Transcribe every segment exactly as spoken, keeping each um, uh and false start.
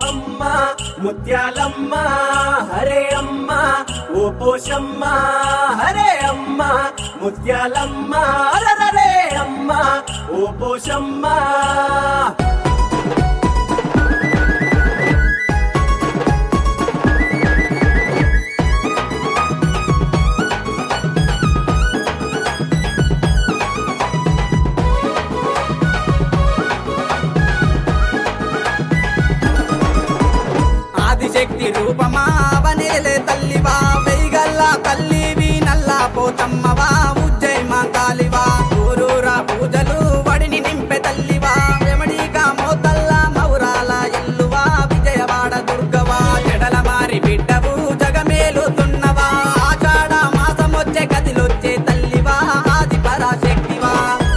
పోషమ్మ ముత్యాలమ్మ హరే అమ్మ ఓ పోషమ్మ హరే అమ్మ ముత్యాలమ్మ హరే అమ్మ ఓ పోషమ్మ. శక్తి రూపమా వనేలే తల్లివా వెయ్యగల్లా తల్లివి నల్లా పోతమ్మవా ఉజ్జయ్ మా కాలివా ఊరూరా పూజలు వడిని నింపె తల్లివా వెమడిగా మోతల్లా మౌరాల ఎల్లువా విజయవాడ దుర్గవా జడల మారి బిడ్డవు జగమేలుతున్నవా ఆషాఢ మాసమొచ్చే గదిలొచ్చే తల్లివా ఆది పరాశక్తివా.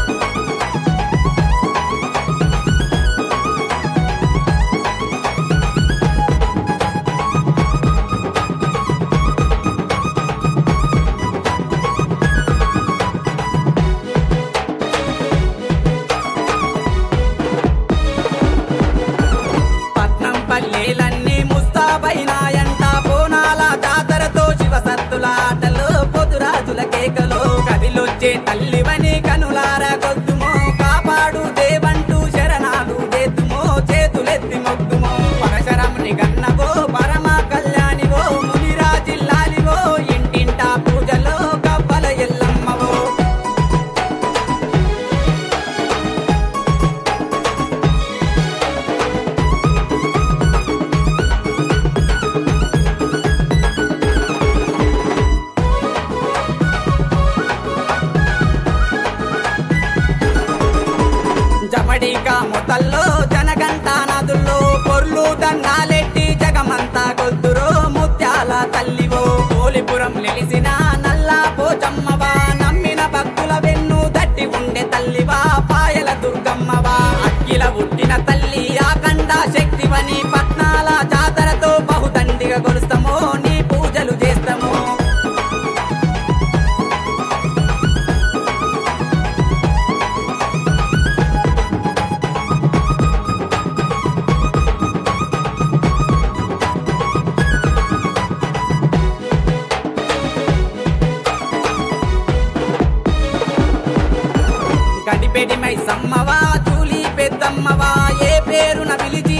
పల్లెలన్నీ ముస్తాబైనాయంట బోనాల జాతరతో శివ సత్తుల ఆటలు పొదురాజుల కేకలు కదిలొచ్చే తల్లివని కనులార కొద్దుమో కాపాడు దేవంటూ శరణాలు చేతుమో చేతులెత్తి మొక్కుమో పరశరముని గన్నవో పరమ కళ్యాణివో మునిరా జిల్లాలివో ఇంటింటా పూజలో కవ్వల ఎల్లమ్మవో. జమడిగా మొతల్లో జనగంట నదుల్లో పొర్లు దండాలెట్టి జగమంతా కొద్దురో ముత్యాల తల్లివో పోలిపురం నిలిసిన నల్లా పోచమ్మవా నమ్మిన భక్తుల వెన్ను దట్టి ఉండే తల్లివా పాయల దుర్గమ్మవా అక్కిల పుట్టిన తల్లి ఆకండ శక్తివని పట్నాల జాతరతో బహుదండిగా కొలుస్తామో నీ పూజలు చేస్తామో. గడిపెడి మై సమ్మవా చూలి పెద్దమ్మవా ఏ పేరున పిలిచి